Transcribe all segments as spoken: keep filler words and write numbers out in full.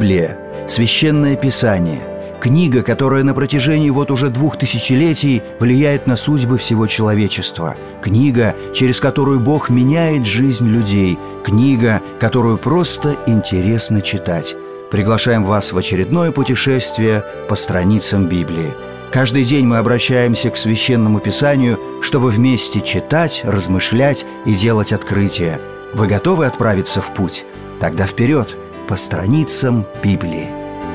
Библия – священное писание, книга, которая на протяжении вот уже двух тысячелетий влияет на судьбы всего человечества, книга, через которую Бог меняет жизнь людей, книга, которую просто интересно читать. Приглашаем вас в очередное путешествие по страницам Библии. Каждый день мы обращаемся к Священному Писанию, чтобы вместе читать, размышлять и делать открытия. Вы готовы отправиться в путь? Тогда вперед, по страницам Библии.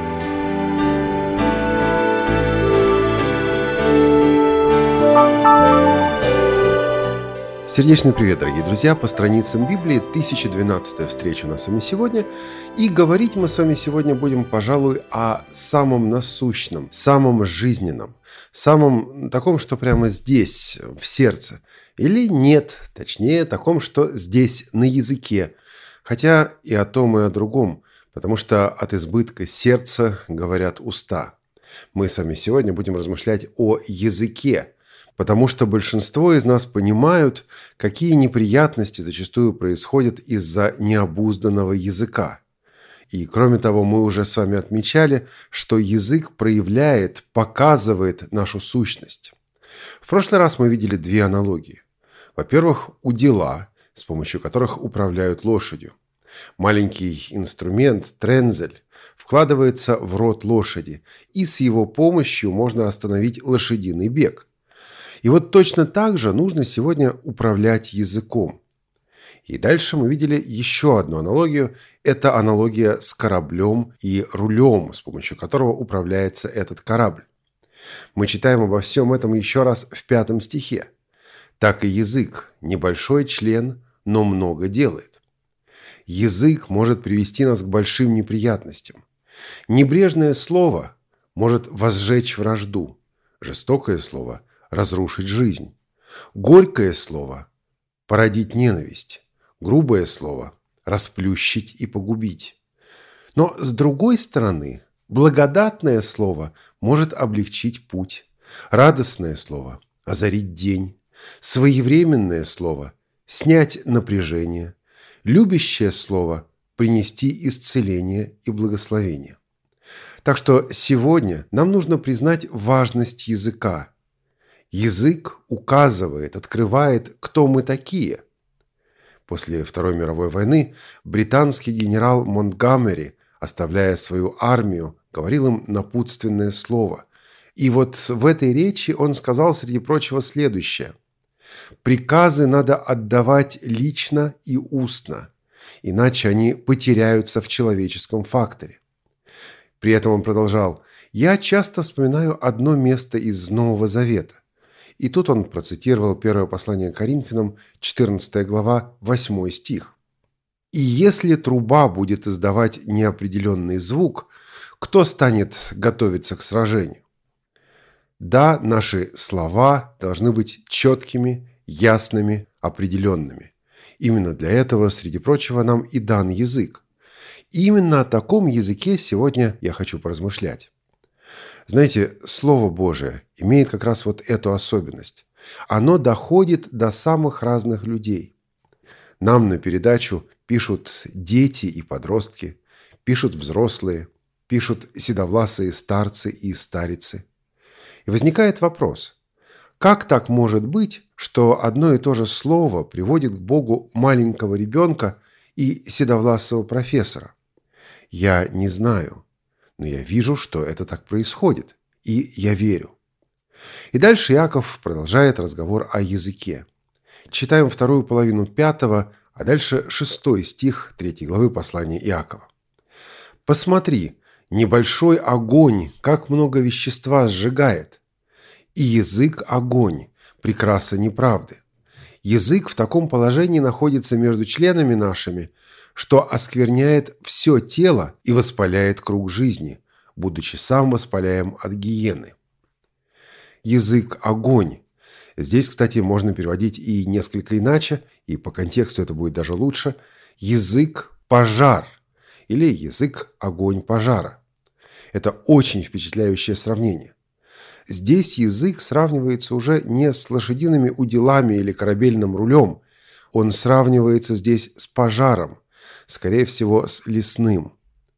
Сердечный привет, дорогие друзья! По страницам Библии тысяча двенадцатая встреча у нас с вами сегодня. И говорить мы с вами сегодня будем, пожалуй, о самом насущном, самом жизненном, самом таком, что прямо здесь, в сердце. Или нет, точнее, таком, что здесь, на языке. Хотя и о том, и о другом, потому что от избытка сердца говорят уста. Мы с вами сегодня будем размышлять о языке, потому что большинство из нас понимают, какие неприятности зачастую происходят из-за необузданного языка. И кроме того, мы уже с вами отмечали, что язык проявляет, показывает нашу сущность. В прошлый раз мы видели две аналогии. Во-первых, удила, с помощью которых управляют лошадью. Маленький инструмент, трензель, вкладывается в рот лошади, и с его помощью можно остановить лошадиный бег. И вот точно так же нужно сегодня управлять языком. И дальше мы видели еще одну аналогию. Это аналогия с кораблем и рулем, с помощью которого управляется этот корабль. Мы читаем обо всем этом еще раз в пятом стихе. Так и язык – небольшой член, но много делает. Язык может привести нас к большим неприятностям. Небрежное слово может возжечь вражду, жестокое слово – разрушить жизнь. Горькое слово – породить ненависть. Грубое слово – расплющить и погубить. Но с другой стороны, благодатное слово может облегчить путь. Радостное слово – озарить день. Своевременное слово – снять напряжение. Любящее слово – принести исцеление и благословение. Так что сегодня нам нужно признать важность языка. Язык указывает, открывает, кто мы такие. После Второй мировой войны британский генерал Монтгомери, оставляя свою армию, говорил им напутственное слово. И вот в этой речи он сказал, среди прочего, следующее. «Приказы надо отдавать лично и устно, иначе они потеряются в человеческом факторе». При этом он продолжал: «Я часто вспоминаю одно место из Нового Завета». И тут он процитировал первое послание к Коринфянам, четырнадцатая глава, восьмой стих. «И если труба будет издавать неопределенный звук, кто станет готовиться к сражению?» Да, наши слова должны быть четкими, ясными, определенными. Именно для этого, среди прочего, нам и дан язык. И именно о таком языке сегодня я хочу поразмышлять. Знаете, Слово Божие имеет как раз вот эту особенность. Оно доходит до самых разных людей. Нам на передачу пишут дети и подростки, пишут взрослые, пишут седовласые старцы и старицы. И возникает вопрос, как так может быть, что одно и то же слово приводит к Богу маленького ребенка и седовласого профессора? Я не знаю. Но я вижу, что это так происходит, и я верю. И дальше Иаков продолжает разговор о языке. Читаем вторую половину пятого, а дальше шестой стих третьей главы послания Иакова. «Посмотри, небольшой огонь, как много вещества сжигает, и язык – огонь, прекраса неправды. Язык в таком положении находится между членами нашими, что оскверняет все тело и воспаляет круг жизни, будучи сам воспаляем от гиены». Язык – огонь. Здесь, кстати, можно переводить и несколько иначе, и по контексту это будет даже лучше. Язык – пожар или язык – огонь пожара. Это очень впечатляющее сравнение. Здесь язык сравнивается уже не с лошадиными уделами или корабельным рулем. Он сравнивается здесь с пожаром, скорее всего, с лесным.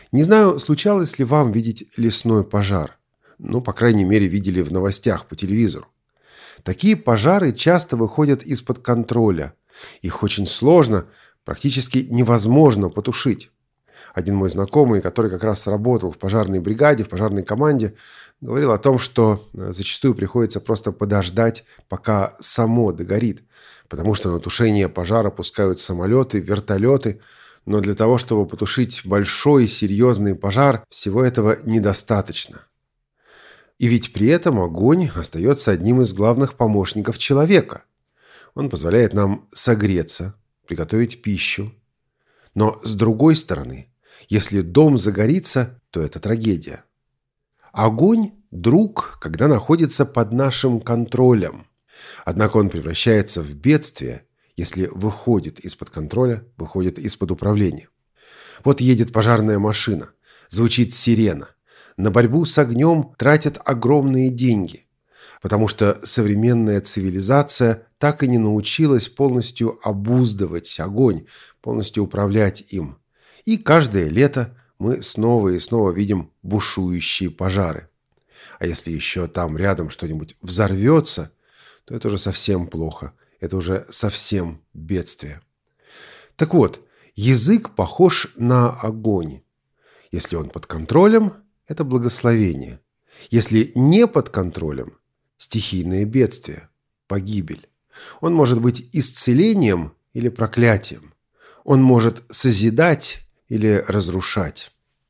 Не знаю, случалось ли вам видеть лесной пожар. Ну, по крайней мере, видели в новостях по телевизору. Такие пожары часто выходят из-под контроля. Их очень сложно, практически невозможно потушить. Один мой знакомый, который как раз работал в пожарной бригаде, в пожарной команде, говорил о том, что зачастую приходится просто подождать, пока само догорит, потому что на тушение пожара пускают самолеты, вертолеты, но для того, чтобы потушить большой серьезный пожар, всего этого недостаточно. И ведь при этом огонь остается одним из главных помощников человека. Он позволяет нам согреться, приготовить пищу. Но с другой стороны, если дом загорится, то это трагедия. Огонь – друг, когда находится под нашим контролем. Однако он превращается в бедствие, если выходит из-под контроля, выходит из-под управления. Вот едет пожарная машина, звучит сирена. На борьбу с огнем тратят огромные деньги, потому что современная цивилизация так и не научилась полностью обуздывать огонь, полностью управлять им. И каждое лето мы снова и снова видим бушующие пожары. А если еще там рядом что-нибудь взорвется, то это уже совсем плохо, это уже совсем бедствие. Так вот, язык похож на огонь. Если он под контролем – это благословение. Если не под контролем – стихийное бедствие, погибель. Он может быть исцелением или проклятием. Он может созидать или разрушать.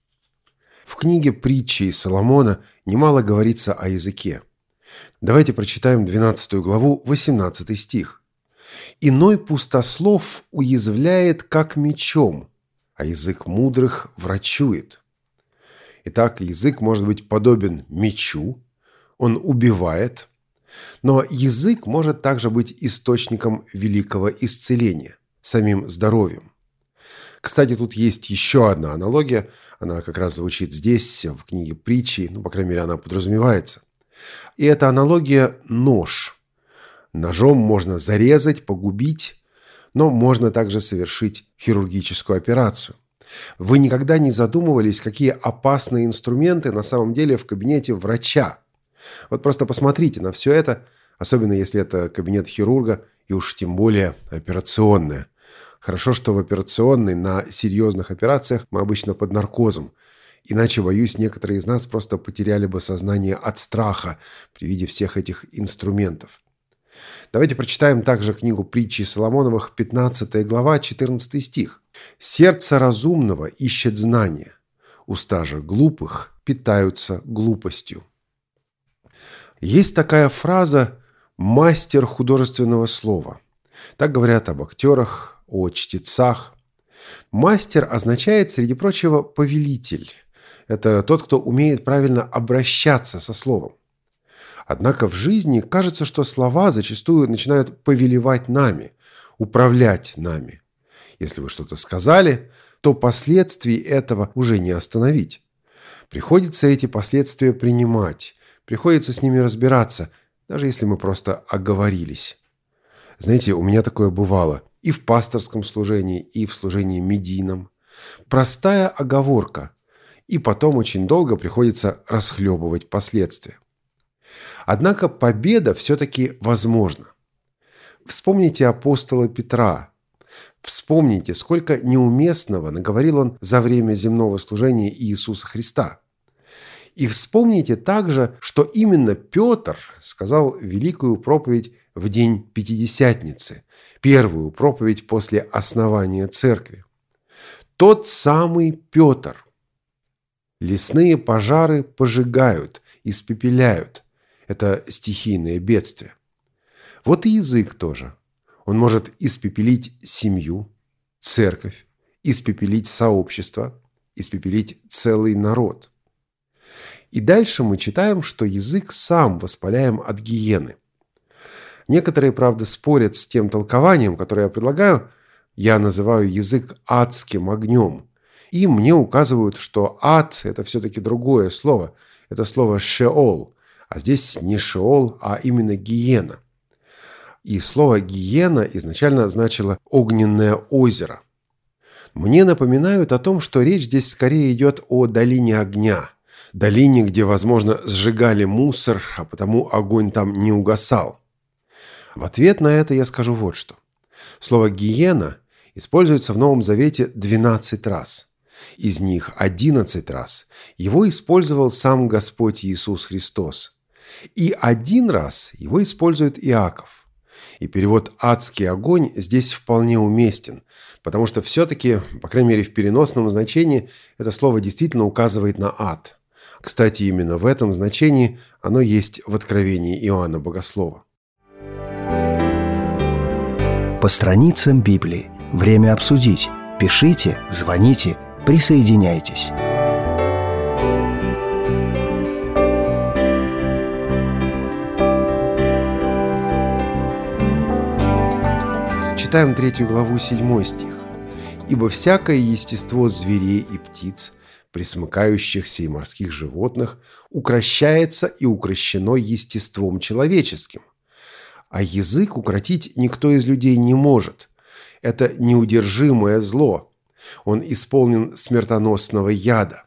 В книге «Притчи Соломона» немало говорится о языке. Давайте прочитаем двенадцатую главу, восемнадцатый стих. «Иной пустослов уязвляет, как мечом, а язык мудрых врачует». Итак, язык может быть подобен мечу, он убивает, но язык может также быть источником великого исцеления, самим здоровьем. Кстати, тут есть еще одна аналогия, она как раз звучит здесь, в книге «Притчи», ну, по крайней мере, она подразумевается. И эта аналогия – нож. Ножом можно зарезать, погубить, но можно также совершить хирургическую операцию. Вы никогда не задумывались, какие опасные инструменты на самом деле в кабинете врача? Вот просто посмотрите на все это, особенно если это кабинет хирурга и уж тем более операционная. Хорошо, что в операционной на серьезных операциях мы обычно под наркозом. Иначе, боюсь, некоторые из нас просто потеряли бы сознание от страха при виде всех этих инструментов. Давайте прочитаем также книгу «Притчи Соломоновых», пятнадцатая глава, четырнадцатый стих. «Сердце разумного ищет знания, уста же глупых питаются глупостью». Есть такая фраза «мастер художественного слова». Так говорят об актерах, о чтецах. Мастер означает, среди прочего, повелитель. Это тот, кто умеет правильно обращаться со словом. Однако в жизни кажется, что слова зачастую начинают повелевать нами, управлять нами. Если вы что-то сказали, то последствий этого уже не остановить. Приходится эти последствия принимать, приходится с ними разбираться, даже если мы просто оговорились. Знаете, у меня такое бывало и в пасторском служении, и в служении медийном. Простая оговорка, и потом очень долго приходится расхлебывать последствия. Однако победа все-таки возможна. Вспомните апостола Петра. Вспомните, сколько неуместного наговорил он за время земного служения Иисуса Христа. И вспомните также, что именно Петр сказал великую проповедь в день Пятидесятницы, первую проповедь после основания церкви. Тот самый Петр. Лесные пожары пожигают, испепеляют. Это стихийное бедствие. Вот и язык тоже. Он может испепелить семью, церковь, испепелить сообщество, испепелить целый народ. И дальше мы читаем, что язык сам воспаляем от гиены. Некоторые, правда, спорят с тем толкованием, которое я предлагаю. Я называю язык адским огнем. И мне указывают, что ад – это все-таки другое слово. Это слово «шеол». А здесь не шеол, а именно гиена. И слово «гиена» изначально значило «огненное озеро». мне напоминают о том, что речь здесь скорее идет о долине огня. Долине, где, возможно, сжигали мусор, а потому огонь там не угасал. В ответ на это я скажу вот что. Слово «гиена» используется в Новом Завете двенадцать раз. Из них одиннадцать раз его использовал сам Господь Иисус Христос. И один раз его использует Иаков. И перевод «адский огонь» здесь вполне уместен, потому что все-таки, по крайней мере в переносном значении, это слово действительно указывает на ад. Кстати, именно в этом значении оно есть в Откровении Иоанна Богослова. По страницам Библии. Время обсудить. Пишите, звоните, присоединяйтесь. Читаем третью главу, седьмой стих. «Ибо всякое естество зверей и птиц, пресмыкающихся и морских животных, укрощается и укрощено естеством человеческим. А язык укротить никто из людей не может. Это неудержимое зло. Он исполнен смертоносного яда».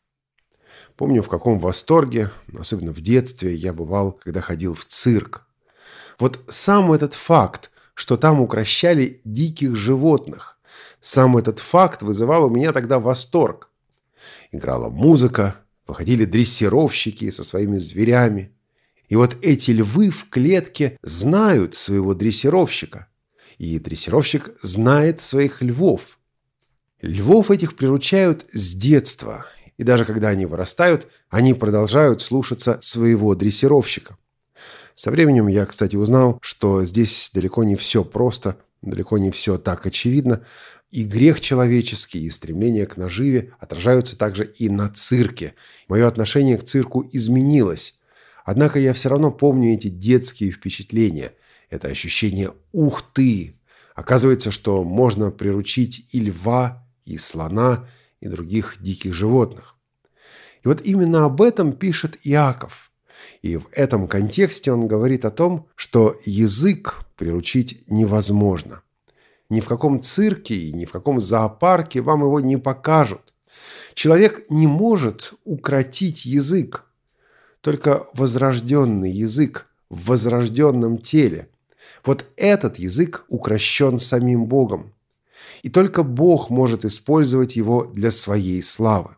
Помню, в каком восторге, особенно в детстве, я бывал, когда ходил в цирк. Вот сам этот факт, что там укрощали диких животных, сам этот факт вызывал у меня тогда восторг. Играла музыка, выходили дрессировщики со своими зверями. И вот эти львы в клетке знают своего дрессировщика. И дрессировщик знает своих львов. Львов этих приручают с детства. И даже когда они вырастают, они продолжают слушаться своего дрессировщика. Со временем я, кстати, узнал, что здесь далеко не все просто, далеко не все так очевидно. И грех человеческий, и стремление к наживе отражаются также и на цирке. Мое отношение к цирку изменилось. Однако я все равно помню эти детские впечатления. Это ощущение «ух ты!». Оказывается, что можно приручить и льва, и слона, и других диких животных. И вот именно об этом пишет Иаков. И в этом контексте он говорит о том, что язык приручить невозможно. Ни в каком цирке и ни в каком зоопарке вам его не покажут. Человек не может укротить язык. Только возрожденный язык в возрожденном теле. Вот этот язык укрощен самим Богом. И только Бог может использовать его для своей славы.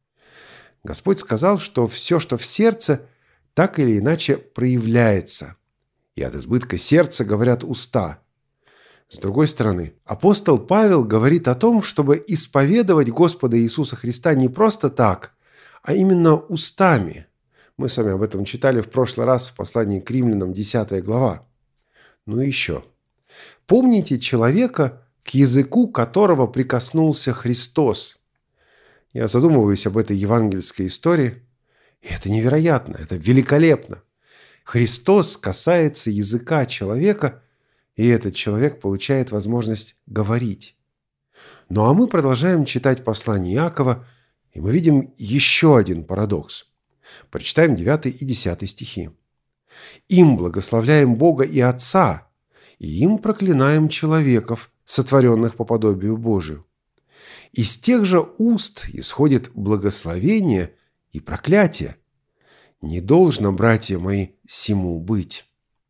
Господь сказал, что все, что в сердце, так или иначе проявляется. И от избытка сердца говорят уста. С другой стороны, апостол Павел говорит о том, чтобы исповедовать Господа Иисуса Христа не просто так, а именно устами. Мы с вами об этом читали в прошлый раз в послании к Римлянам, десятая глава. Ну и еще. Помните человека, к языку которого прикоснулся Христос. Я задумываюсь об этой евангельской истории, и это невероятно, это великолепно. Христос касается языка человека, и этот человек получает возможность говорить. Ну а мы продолжаем читать послание Иакова, и мы видим еще один парадокс. Прочитаем девятый и десятый стихи. «Им благословляем Бога и Отца, и им проклинаем человеков, сотворенных по подобию Божию. Из тех же уст исходит благословение и проклятие. Не должно, братья мои, сему быть».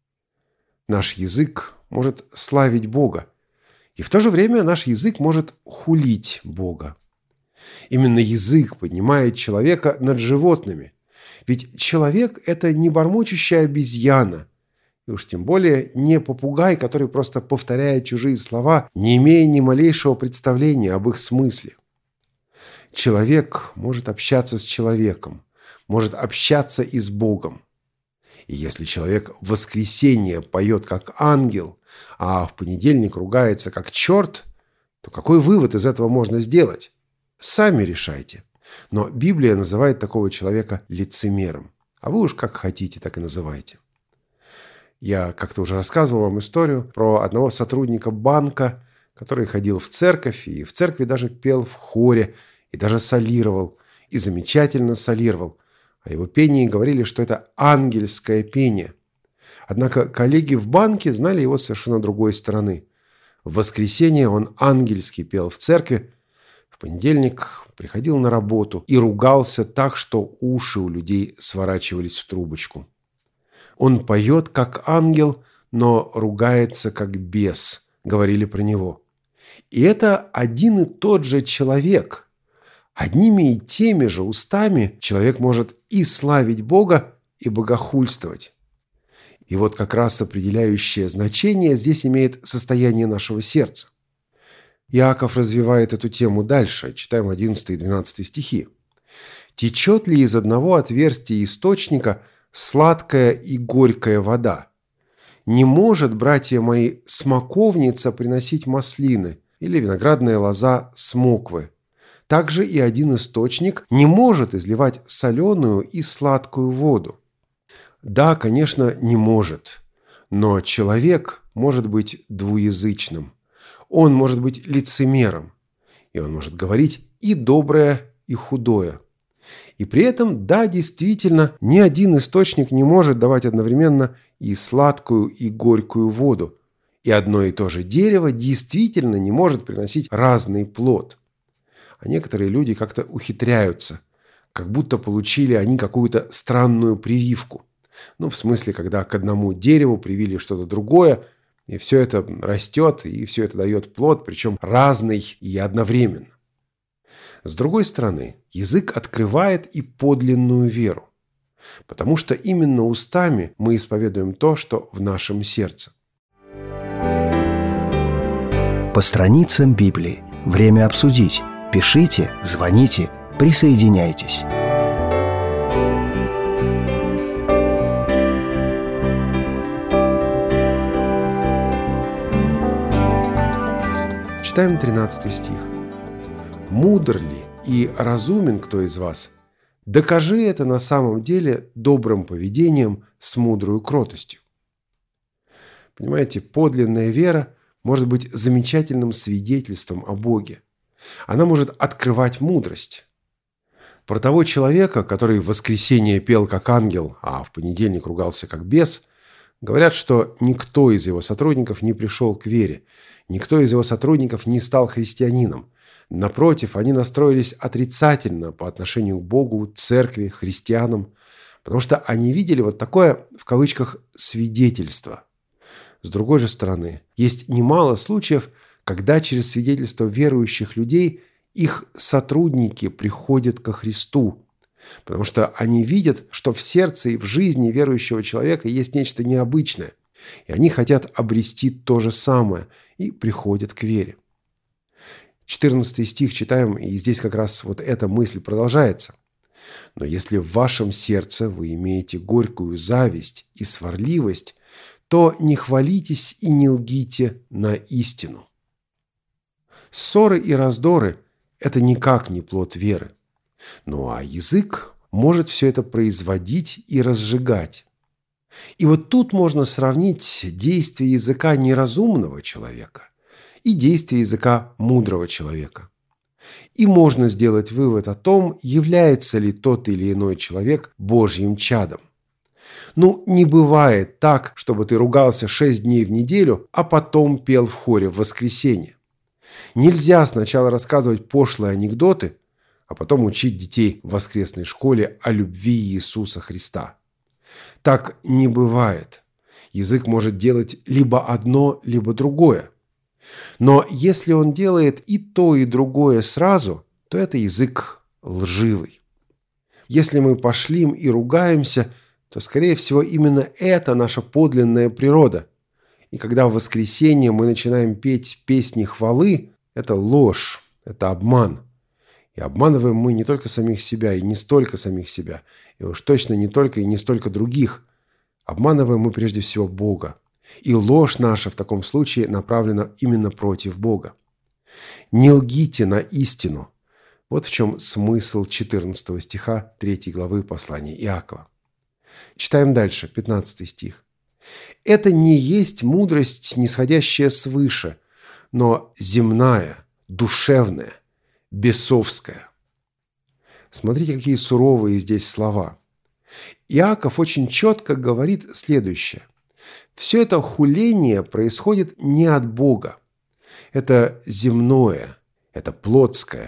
Наш язык может славить Бога, и в то же время наш язык может хулить Бога. Именно язык поднимает человека над животными. Ведь человек – это не бормочущая обезьяна, и уж тем более не попугай, который просто повторяет чужие слова, не имея ни малейшего представления об их смысле. Человек может общаться с человеком, может общаться и с Богом. И если человек в воскресенье поет как ангел, а в понедельник ругается как черт, то какой вывод из этого можно сделать? Сами решайте. Но Библия называет такого человека лицемером. А вы уж как хотите, так и называйте. Я как-то уже рассказывал вам историю про одного сотрудника банка, который ходил в церковь, и в церкви даже пел в хоре, и даже солировал, и замечательно солировал. О его пении говорили, что это ангельское пение. Однако коллеги в банке знали его с совершенно другой стороны. В воскресенье он ангельски пел в церкви, В понедельник приходил на работу и ругался так, что уши у людей сворачивались в трубочку. Он поет, как ангел, но ругается, как бес, говорили про него. И это один и тот же человек. Одними и теми же устами человек может и славить Бога, и богохульствовать. И вот как раз определяющее значение здесь имеет состояние нашего сердца. Иаков развивает эту тему дальше. Читаем одиннадцатый и двенадцатый стихи. «Течет ли из одного отверстия источника сладкая и горькая вода? Не может, братья мои, смоковница приносить маслины или виноградная лоза смоквы. Также и один источник не может изливать соленую и сладкую воду». Да, конечно, не может. Но человек может быть двуязычным. Он может быть лицемером. И он может говорить и доброе, и худое. И при этом, да, действительно, ни один источник не может давать одновременно и сладкую, и горькую воду. И одно и то же дерево действительно не может приносить разный плод. А некоторые люди как-то ухитряются, как будто получили они какую-то странную прививку. Ну, в смысле, когда к одному дереву привили что-то другое, и все это растет, и все это дает плод, причем разный и одновременно. С другой стороны, язык открывает и подлинную веру, потому что именно устами мы исповедуем то, что в нашем сердце. По страницам Библии. Время обсудить. Пишите, звоните, присоединяйтесь. Читаем тринадцатый стих. «Мудр ли и разумен кто из вас? Докажи это на самом деле добрым поведением с мудрой кротостью». Понимаете, подлинная вера может быть замечательным свидетельством о Боге. Она может открывать мудрость. Про того человека, который в воскресенье пел как ангел, а в понедельник ругался как бес, говорят, что никто из его сотрудников не пришел к вере. Никто из его сотрудников не стал христианином. Напротив, они настроились отрицательно по отношению к Богу, церкви, христианам, потому что они видели вот такое, в кавычках, свидетельство. С другой же стороны, есть немало случаев, когда через свидетельство верующих людей их сотрудники приходят ко Христу, потому что они видят, что в сердце и в жизни верующего человека есть нечто необычное, и они хотят обрести то же самое и приходят к вере. четырнадцатый стих читаем, и здесь как раз вот эта мысль продолжается. «Но если в вашем сердце вы имеете горькую зависть и сварливость, то не хвалитесь и не лгите на истину». Ссоры и раздоры – это никак не плод веры. Ну а язык может все это производить и разжигать. И вот тут можно сравнить действие языка неразумного человека и действие языка мудрого человека. И можно сделать вывод о том, является ли тот или иной человек Божьим чадом. Ну, не бывает так, чтобы ты ругался шесть дней в неделю, а потом пел в хоре в воскресенье. Нельзя сначала рассказывать пошлые анекдоты, а потом учить детей в воскресной школе о любви Иисуса Христа. Так не бывает. Язык может делать либо одно, либо другое. Но если он делает и то, и другое сразу, то это язык лживый. Если мы пошлим и ругаемся, то, скорее всего, именно это наша подлинная природа. И когда в воскресенье мы начинаем петь песни хвалы, это ложь, это обман. И обманываем мы не только самих себя, и не столько самих себя, и уж точно не только и не столько других. Обманываем мы прежде всего Бога. И ложь наша в таком случае направлена именно против Бога. Не лгите на истину. Вот в чем смысл четырнадцатого стиха третьей главы послания Иакова. Читаем дальше, пятнадцатый стих. «Это не есть мудрость, нисходящая свыше, но земная, душевная, бесовская». Смотрите, какие суровые здесь слова. Иаков очень четко говорит следующее. Все это хуление происходит не от Бога. Это земное, это плотское,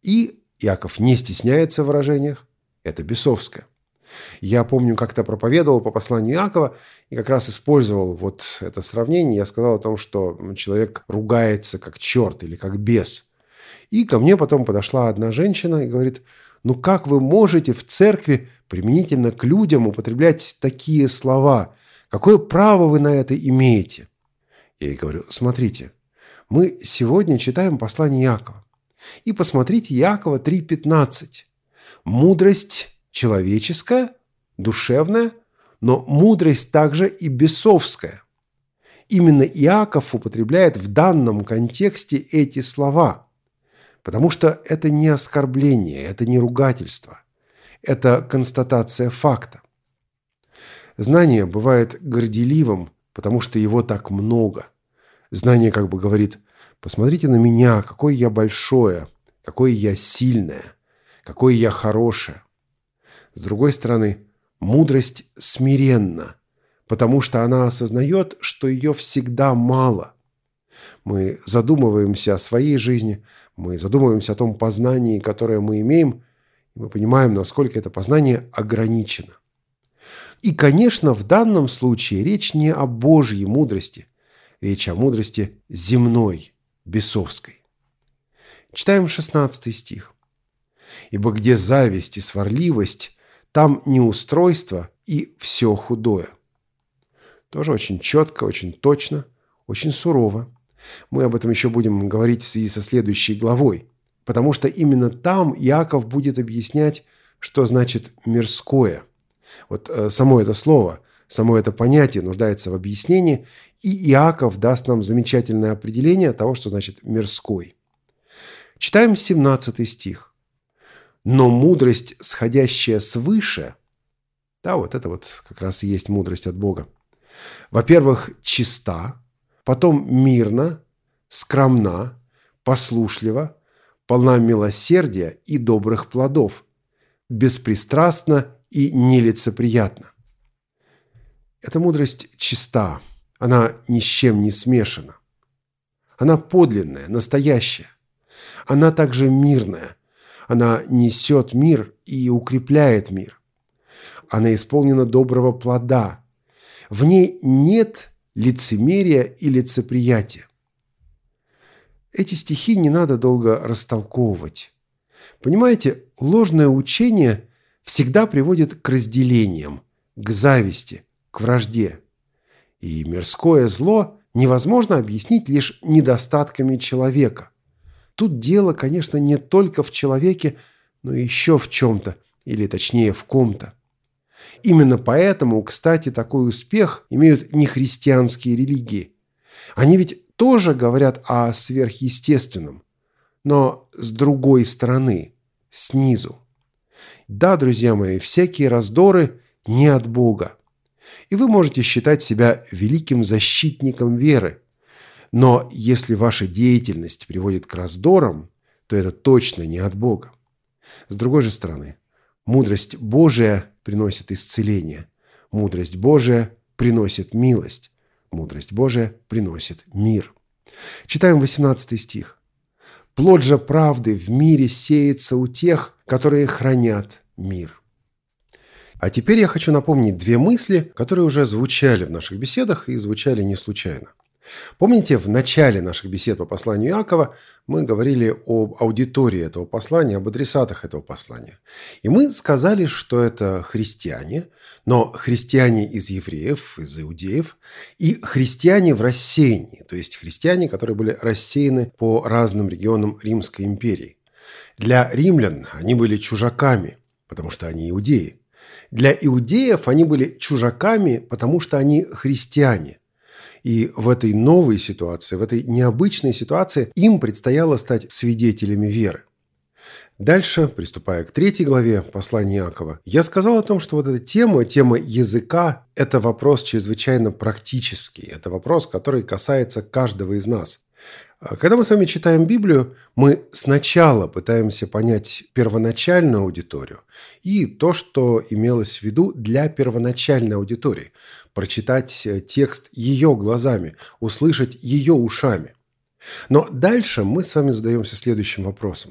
И Иаков не стесняется в выражениях, это бесовское. Я помню, как-то проповедовал по посланию Иакова и как раз использовал вот это сравнение. Я сказал о том, что человек ругается как черт или как бес. И ко мне потом подошла одна женщина и говорит: ну как вы можете в церкви применительно к людям употреблять такие слова? Какое право вы на это имеете? Я ей говорю: смотрите, мы сегодня читаем послание Иакова. И посмотрите Иакова три пятнадцать. Мудрость человеческая, душевная, но мудрость также и бесовская. Именно Иаков употребляет в данном контексте эти слова, потому что это не оскорбление, это не ругательство, это констатация факта. Знание бывает горделивым, потому что его так много. Знание как бы говорит: посмотрите на меня, какое я большое, какое я сильное, какое я хорошее. С другой стороны, мудрость смиренна, потому что она осознает, что ее всегда мало. Мы задумываемся о своей жизни, мы задумываемся о том познании, которое мы имеем, и мы понимаем, насколько это познание ограничено. И, конечно, в данном случае речь не о Божьей мудрости, речь о мудрости земной, бесовской. Читаем шестнадцатый стих. «Ибо где зависть и сварливость, там неустройство и все худое». Тоже очень четко, очень точно, очень сурово. Мы об этом еще будем говорить в связи со следующей главой, потому что именно там Иаков будет объяснять, что значит «мирское». Вот э, само это слово, само это понятие нуждается в объяснении, и Иаков даст нам замечательное определение того, что значит «мирской». Читаем семнадцатый стих. «Но мудрость, сходящая свыше», да, вот это вот как раз и есть мудрость от Бога, во-первых, чиста, потом мирна, скромна, послушлива, полна милосердия и добрых плодов, беспристрастна и нелицеприятна. Эта мудрость чиста, она ни с чем не смешана. Она подлинная, настоящая. Она также мирная. Она несет мир и укрепляет мир. Она исполнена доброго плода. В ней нет лицемерия и лицеприятия. Эти стихи не надо долго растолковывать. Понимаете, ложное учение всегда приводит к разделениям, к зависти, к вражде. И мирское зло невозможно объяснить лишь недостатками человека. Тут дело, конечно, не только в человеке, но еще в чем-то, или точнее в ком-то. Именно поэтому, кстати, такой успех имеют нехристианские религии. Они ведь тоже говорят о сверхъестественном, но с другой стороны, снизу. Да, друзья мои, всякие раздоры не от Бога. И вы можете считать себя великим защитником веры. Но если ваша деятельность приводит к раздорам, то это точно не от Бога. С другой же стороны, мудрость Божия приносит исцеление. Мудрость Божия приносит милость. Мудрость Божия приносит мир. Читаем восемнадцатый стих. «Плод же правды в мире сеется у тех, которые хранят мир». А теперь я хочу напомнить две мысли, которые уже звучали в наших беседах и звучали не случайно. Помните, в начале наших бесед по посланию Иакова мы говорили об аудитории этого послания, об адресатах этого послания. И мы сказали, что это христиане, но христиане из евреев, из иудеев, и христиане в рассеянии, то есть христиане, которые были рассеяны по разным регионам Римской империи. Для римлян они были чужаками, потому что они иудеи. Для иудеев они были чужаками, потому что они христиане. И в этой новой ситуации, в этой необычной ситуации им предстояло стать свидетелями веры. Дальше, приступая к третьей главе послания Иакова, я сказал о том, что вот эта тема, тема языка – это вопрос чрезвычайно практический. Это вопрос, который касается каждого из нас. Когда мы с вами читаем Библию, мы сначала пытаемся понять первоначальную аудиторию и то, что имелось в виду для первоначальной аудитории. Прочитать текст ее глазами, услышать ее ушами. Но дальше мы с вами задаемся следующим вопросом.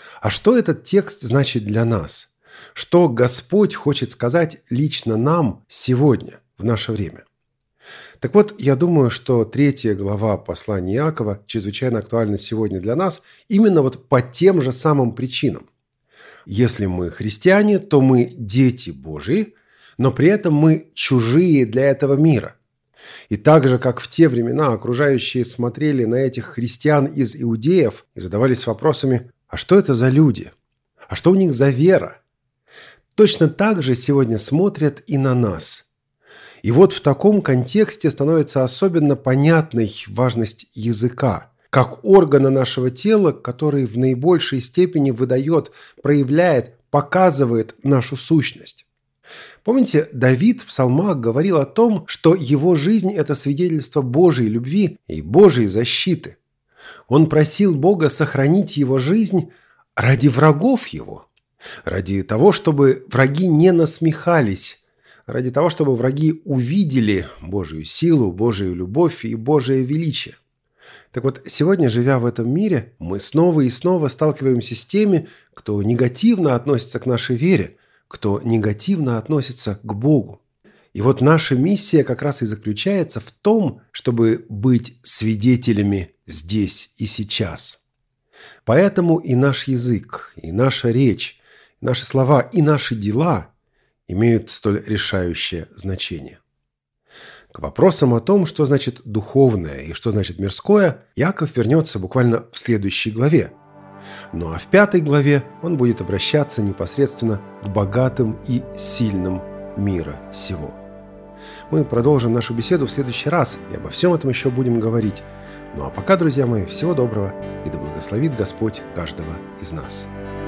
А что этот текст значит для нас? Что Господь хочет сказать лично нам сегодня, в наше время? Так вот, я думаю, что третья глава послания Иакова чрезвычайно актуальна сегодня для нас именно вот по тем же самым причинам. Если мы христиане, то мы дети Божии, но при этом мы чужие для этого мира. И так же, как в те времена окружающие смотрели на этих христиан из иудеев и задавались вопросами: а что это за люди? А что у них за вера? Точно так же сегодня смотрят и на нас. И вот в таком контексте становится особенно понятной важность языка, как органа нашего тела, который в наибольшей степени выдает, проявляет, показывает нашу сущность. Помните, Давид в псалмах говорил о том, что его жизнь – это свидетельство Божьей любви и Божьей защиты. Он просил Бога сохранить его жизнь ради врагов его, ради того, чтобы враги не насмехались, ради того, чтобы враги увидели Божию силу, Божию любовь и Божие величие. Так вот, сегодня, живя в этом мире, мы снова и снова сталкиваемся с теми, кто негативно относится к нашей вере, кто негативно относится к Богу. И вот наша миссия как раз и заключается в том, чтобы быть свидетелями здесь и сейчас. Поэтому и наш язык, и наша речь, и наши слова, и наши дела имеют столь решающее значение. К вопросам о том, что значит духовное и что значит мирское, Иаков вернется буквально в следующей главе. Ну а в пятой главе он будет обращаться непосредственно к богатым и сильным мира сего. Мы продолжим нашу беседу в следующий раз, и обо всем этом еще будем говорить. Ну а пока, друзья мои, всего доброго, и да благословит Господь каждого из нас.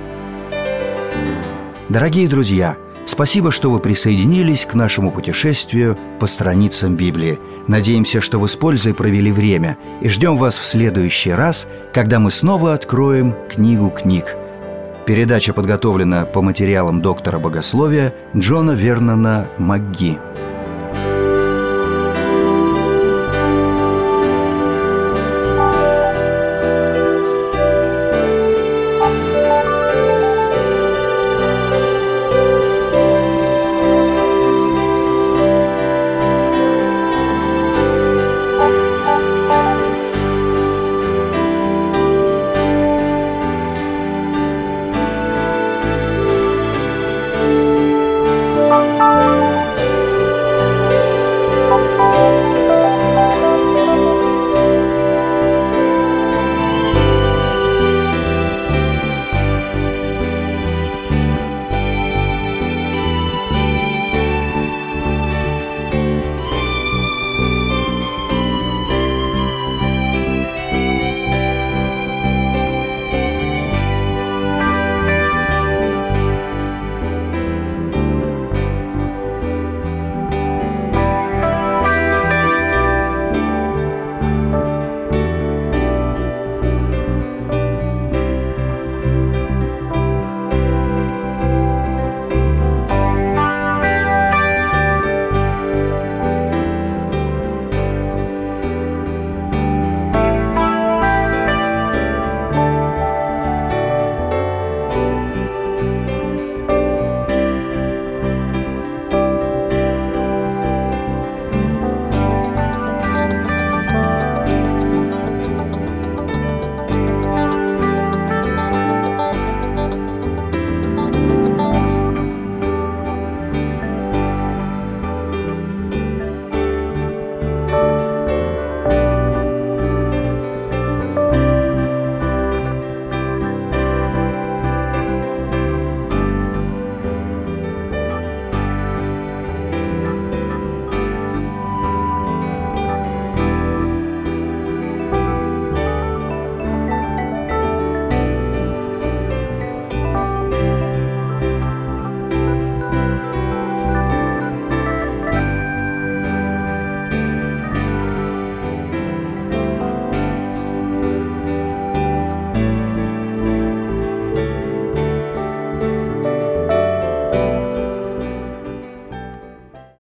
Дорогие друзья, спасибо, что вы присоединились к нашему путешествию по страницам Библии. Надеемся, что вы с пользой провели время, и ждем вас в следующий раз, когда мы снова откроем книгу книг. Передача подготовлена по материалам доктора богословия Джона Вернона МакГи.